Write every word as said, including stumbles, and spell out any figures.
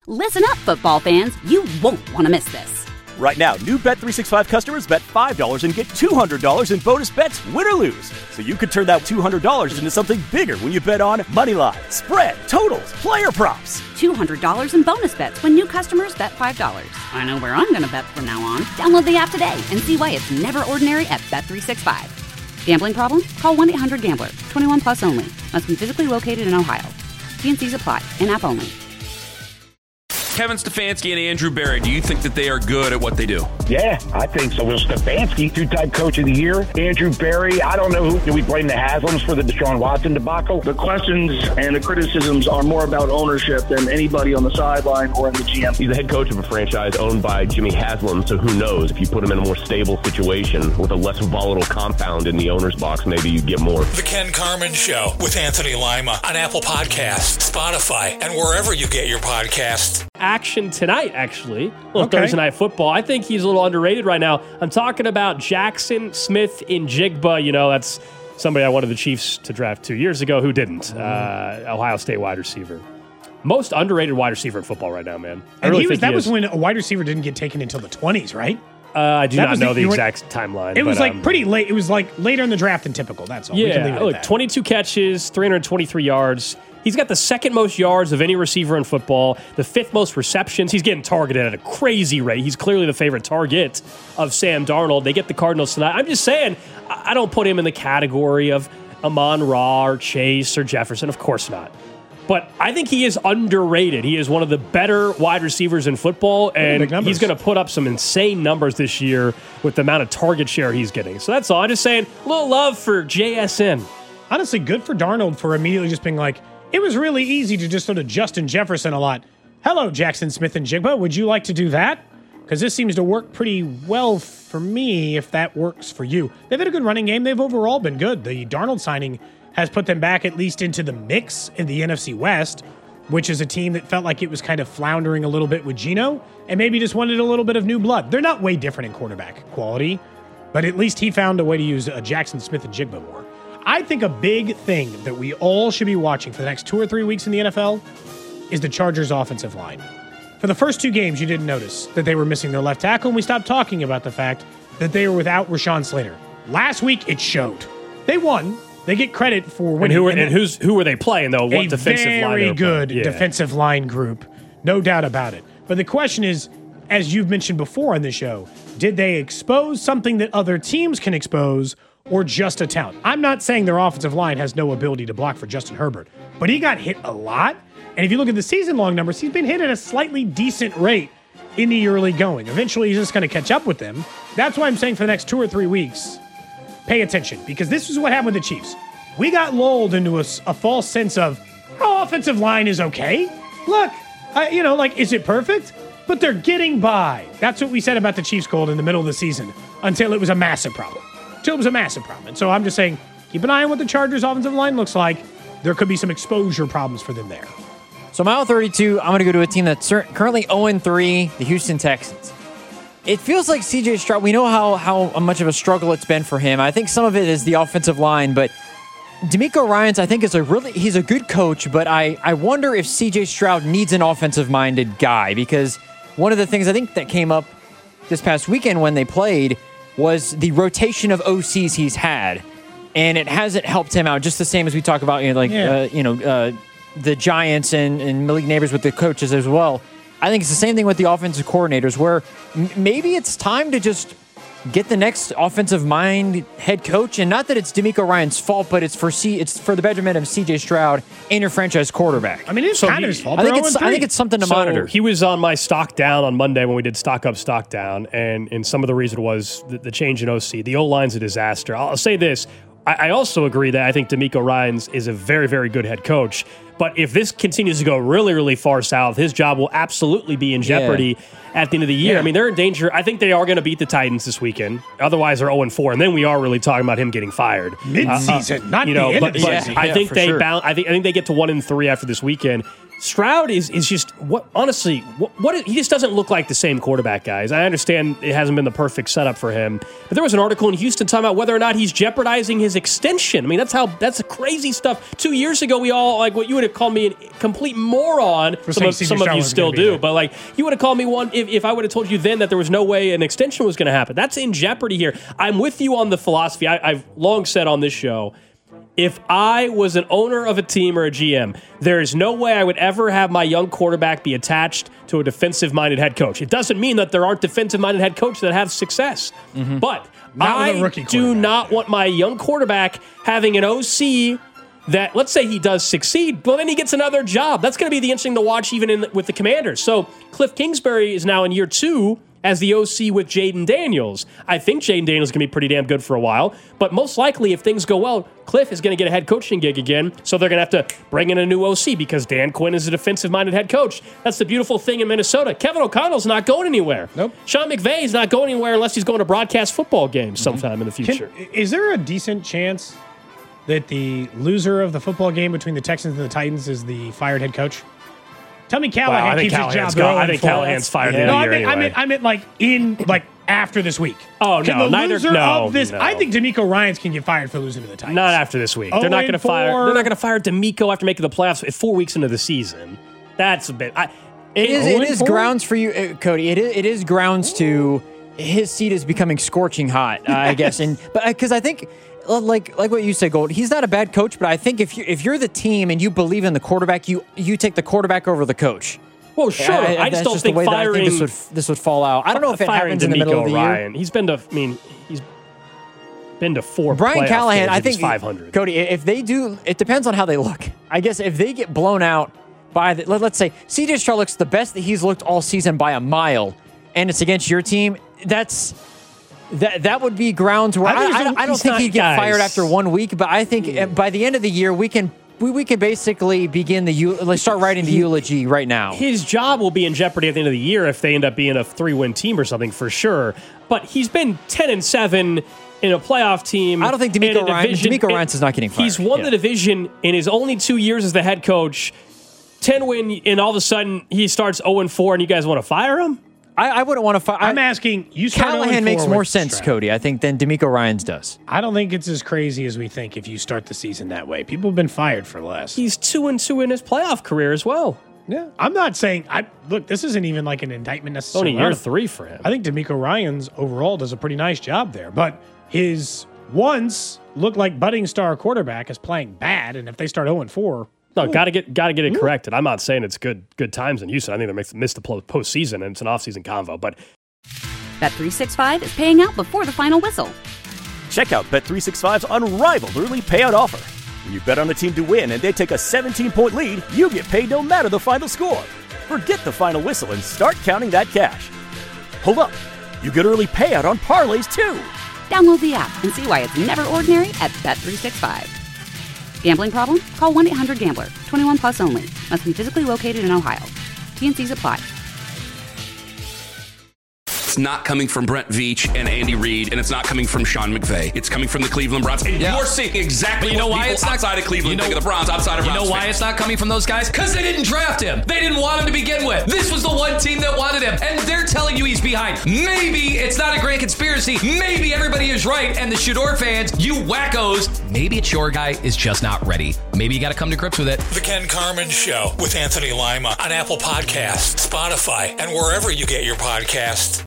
Listen up, football fans. You won't want to miss this. Right now, new Bet three sixty-five customers bet five dollars and get two hundred dollars in bonus bets, win or lose. So you could turn that two hundred dollars into something bigger when you bet on money line, spread, totals, player props. two hundred dollars in bonus bets when new customers bet five dollars. I know where I'm going to bet from now on. Download the app today and see why it's never ordinary at Bet three sixty-five. Gambling problem? Call one eight hundred gambler. twenty-one plus only. Must be physically located in Ohio. T and C's apply. In-app only. Kevin Stefanski and Andrew Berry, do you think that they are good at what they do? Yeah, I think so. Well, Stefanski, two-time coach of the year. Andrew Berry, I don't know who. Do we blame the Haslams for the Deshaun Watson debacle? The questions and the criticisms are more about ownership than anybody on the sideline or in the G M. He's the head coach of a franchise owned by Jimmy Haslam, so who knows? If you put him in a more stable situation with a less volatile compound in the owner's box, maybe you get more. The Ken Carman Show with Anthony Lima on Apple Podcasts, Spotify, and wherever you get your podcasts. Action tonight, actually. A little Okay. Thursday Night Football. I think he's a little underrated right now. I'm talking about Jackson Smith in Jigba. You know, that's somebody I wanted the Chiefs to draft two years ago who didn't. Uh, Ohio State wide receiver. Most underrated wide receiver in football right now, man. I And really he was, think that he was is. when a wide receiver didn't get taken until the twenties, right? Uh, I do that not was know the- the, you were- exact timeline. It was but, like um, pretty late. It was like later in the draft than typical. That's all. We can leave Yeah, it at look, that. twenty-two catches, three hundred twenty-three yards. He's got the second most yards of any receiver in football, the fifth most receptions. He's getting targeted at a crazy rate. He's clearly the favorite target of Sam Darnold. They get the Cardinals tonight. I'm just saying, I I don't put him in the category of Amon Ra or Chase or Jefferson. Of course not. But I think he is underrated. He is one of the better wide receivers in football, and big numbers. he's going to put up some insane numbers this year with the amount of target share he's getting. So that's all. I'm just saying, a little love for J S N. Honestly, good for Darnold for immediately just being like, it was really easy to just sort of Justin Jefferson a lot. Hello, Jackson Smith and Jigba. Would you like to do that? Because this seems to work pretty well for me if that works for you. They've had a good running game. They've overall been good. The Darnold signing has put them back at least into the mix in the N F C West, which is a team that felt like it was kind of floundering a little bit with Geno and maybe just wanted a little bit of new blood. They're not way different in quarterback quality, but at least he found a way to use uh, Jackson Smith and Jigba more. I think a big thing that we all should be watching for the next two or three weeks in the N F L is the Chargers' offensive line. For the first two games, you didn't notice that they were missing their left tackle, and we stopped talking about the fact that they were without Rashawn Slater. Last week, it showed. They won. They get credit for winning. And who, and who's, who were they playing, though? What a defensive line? very they were good playing? Yeah. defensive line group, no doubt about it. But the question is, as you've mentioned before on the show, did they expose something that other teams can expose, or just a talent? I'm not saying their offensive line has no ability to block for Justin Herbert, but he got hit a lot. And if you look at the season-long numbers, he's been hit at a slightly decent rate in the early going. Eventually, he's just going to catch up with them. That's why I'm saying for the next two or three weeks, pay attention, because this is what happened with the Chiefs. We got lulled into a, a false sense of our offensive line is okay. Look, uh, you know, like, is it perfect? But they're getting by. That's what we said about the Chiefs, Cold, in the middle of the season until it was a massive problem. Until it was a massive problem. And so I'm just saying, keep an eye on what the Chargers' offensive line looks like. There could be some exposure problems for them there. So mile thirty-two, I'm going to go to a team that's currently oh and three, the Houston Texans. It feels like C J Stroud, we know how, how much of a struggle it's been for him. I think some of it is the offensive line, but DeMeco Ryans, I think, is a really, he's a good coach, but I, I wonder if C J Stroud needs an offensive-minded guy, because one of the things I think that came up this past weekend when they played was the rotation of O Cs he's had, and it hasn't helped him out, just the same as we talk about, you know, like, Yeah. uh, you know, uh, the Giants and, and Malik Neighbors with the coaches as well. I think it's the same thing with the offensive coordinators, where m- maybe it's time to just get the next offensive mind head coach, and not that it's DeMeco Ryans' fault, but it's for C, it's for the betterment of C J Stroud and your franchise quarterback. I mean, it's So kind he- of his fault. I think They're it's oh and I think three. it's something to So monitor. he was on my stock down on Monday when we did stock up, stock down, and and some of the reason was the, the change in O C. The O-line's a disaster. I'll, I'll say this. I, I also agree that I think DeMeco Ryans is a very, very good head coach. But if this continues to go really, really far south, his job will absolutely be in jeopardy Yeah. at the end of the year. Yeah. I mean, they're in danger. I think they are going to beat the Titans this weekend. Otherwise, they're oh and four, and then we are really talking about him getting fired Mid-season, Uh, uh, not you the know. end But, of the but season. I Yeah, think for they sure. bound. I think I think they get to one and three after this weekend. Stroud is is just what honestly what, what he just doesn't look like the same quarterback, guys. I understand it hasn't been the perfect setup for him, but there was an article in Houston talking about whether or not he's jeopardizing his extension. I mean, that's how that's crazy stuff. Two years ago, we all like what you would have called me a complete moron. For Some, of, saying some C J of you Stroud still wasn't gonna be do, there. but like you would have called me one if, if I would have told you then that there was no way an extension was going to happen. That's in jeopardy here. I'm with you on the philosophy. I, I've long said on this show, if I was an owner of a team or a G M, there is no way I would ever have my young quarterback be attached to a defensive-minded head coach. It doesn't mean that there aren't defensive-minded head coaches that have success, Mm-hmm. but Not with a I rookie do not want my young quarterback having an O C that, let's say he does succeed, well, then he gets another job. That's going to be the interesting to watch even in, with the Commanders. So Cliff Kingsbury is now in year two as the O C with Jaden Daniels. I think Jaden Daniels is going to be pretty damn good for a while, but most likely if things go well, Cliff is going to get a head coaching gig again, so they're going to have to bring in a new O C because Dan Quinn is a defensive-minded head coach. That's the beautiful thing in Minnesota. Kevin O'Connell's not going anywhere. Nope. Sean McVay is not going anywhere unless he's going to broadcast football games sometime in the Can- future. is there a decent chance that the loser of the football game between the Texans and the Titans is the fired head coach? Tell me Callahan Wow, I think keeps Callahan's his job. gone. They're I think oh and four. Callahan's fired Yeah. in No, a I year meant, I anyway. meant, I meant like in like after this week. Oh, Can no, the neither- loser no, of this. no. I think D'Amico Ryans can get fired for losing to the Titans. Not after this week. They're not going to oh and fire. four. They're not going to fire D'Amico after making the playoffs four weeks into the season. That's a bit. I, It is. oh It and is four? grounds for you, uh, Cody. It is. It is grounds to his seat is becoming scorching hot. Uh, I guess, and but because I think, uh, like like what you said, Gold. He's not a bad coach, but I think if you if you're the team and you believe in the quarterback, you you take the quarterback over the coach. Well, sure. I, I just that's don't just think the way firing. that I think this would this would fall out. I don't know if it firing happens in the middle of the D'Amico year. Ryan. He's been to. I mean, he's been to four. Brian playoff Callahan, games I and he's think five hundred. Cody, if they do, it depends on how they look. I guess if they get blown out by the, let, let's say C J Stroud looks the best that he's looked all season by a mile, and it's against your team, that's that that would be grounds where I I, think I, he's- don't- I don't he's think not- he'd get guys. fired after one week, but I think uh, by the end of the year we can we, we can basically begin the eu- let's start writing the eulogy right now. His job will be in jeopardy at the end of the year if they end up being a three-win team or something for sure. But he's been ten and seven in a playoff team. I don't think D'Amico in a Ryan- division- D'Amico in- Ryans is not getting fired. He's won Yeah. the division in his only two years as the head coach. ten win, and all of a sudden he starts oh and four, and you guys want to fire him? I, I wouldn't want to fire. I'm asking you. Start oh Callahan and makes four more with sense, Stroud. Cody, I think, than D'Amico Ryans does. I don't think it's as crazy as we think if you start the season that way. People have been fired for less. He's two and two in his playoff career as well. Yeah, I'm not saying. I look. This isn't even like an indictment necessarily. Only year three for him. I think D'Amico Ryans overall does a pretty nice job there, but his once looked like budding star quarterback is playing bad, and if they start oh and four, No, got to get got to get it corrected. I'm not saying it's good good times in Houston. I think they missed, missed the po- postseason, and it's an offseason convo. But Bet three sixty-five is paying out before the final whistle. Check out Bet three sixty-five's unrivaled early payout offer. When you bet on a team to win and they take a seventeen-point lead, you get paid no matter the final score. Forget the final whistle and start counting that cash. Hold up. You get early payout on parlays, too. Download the app and see why it's never ordinary at Bet three sixty-five. Gambling problem? Call one eight hundred gambler. twenty-one plus only. Must be physically located in Ohio. T N Cs apply. It's not coming from Brent Veach and Andy Reid, and it's not coming from Sean McVay. It's coming from the Cleveland Browns. And Yeah. you're seeing exactly But you know what why people it's not- outside of Cleveland you know- think of the Browns, outside of You Browns know why fans. it's not coming from those guys? Because they didn't draft him. They didn't want him to begin with. This was the one team that wanted him, and they're telling you he's behind. Maybe it's not a grand conspiracy. Maybe everybody is right, and the Shador fans, you wackos, maybe it's your guy is just not ready. Maybe you got to come to grips with it. The Ken Carmen Show with Anthony Lima on Apple Podcasts, Spotify, and wherever you get your podcasts.